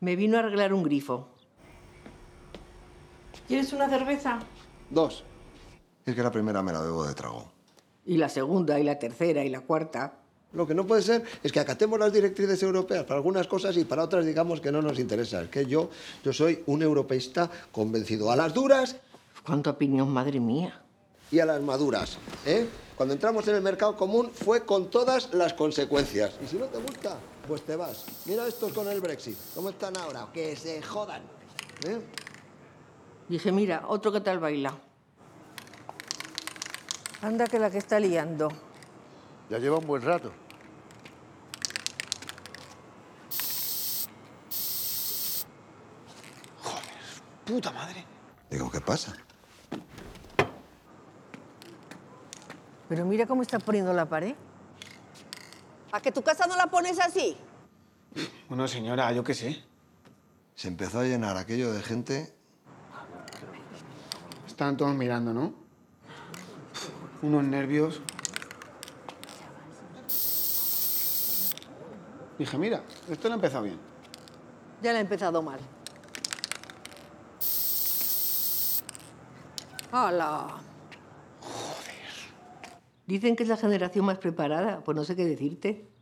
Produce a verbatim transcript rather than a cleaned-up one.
Me vino a arreglar un grifo. ¿Quieres una cerveza? Dos. Es que la primera me la bebo de trago. Y la segunda, y la tercera, y la cuarta. Lo que no puede ser es que acatemos las directrices europeas para algunas cosas y para otras digamos que no nos interesa. Es que yo, yo soy un europeísta convencido. A las duras... ¡Cuánta opinión, madre mía! Y a las maduras, ¿eh? Cuando entramos en el mercado común fue con todas las consecuencias. Y si no te gusta, pues te vas. Mira estos con el Brexit. ¿Cómo están ahora? Que se jodan. ¿Eh? Dije, mira, otro que tal baila. Anda que la que está liando. Ya lleva un buen rato. Joder, puta madre. Digo, ¿qué pasa? Pero mira cómo está poniendo la pared. ¿A que tu casa no la pones así? Bueno, señora, yo qué sé. Se empezó a llenar aquello de gente. Estaban todos mirando, ¿no? Unos nervios. Dije, mira, esto lo ha empezado bien. Ya la ha empezado mal. ¡Hala! Joder. Dicen que es la generación más preparada, pues no sé qué decirte.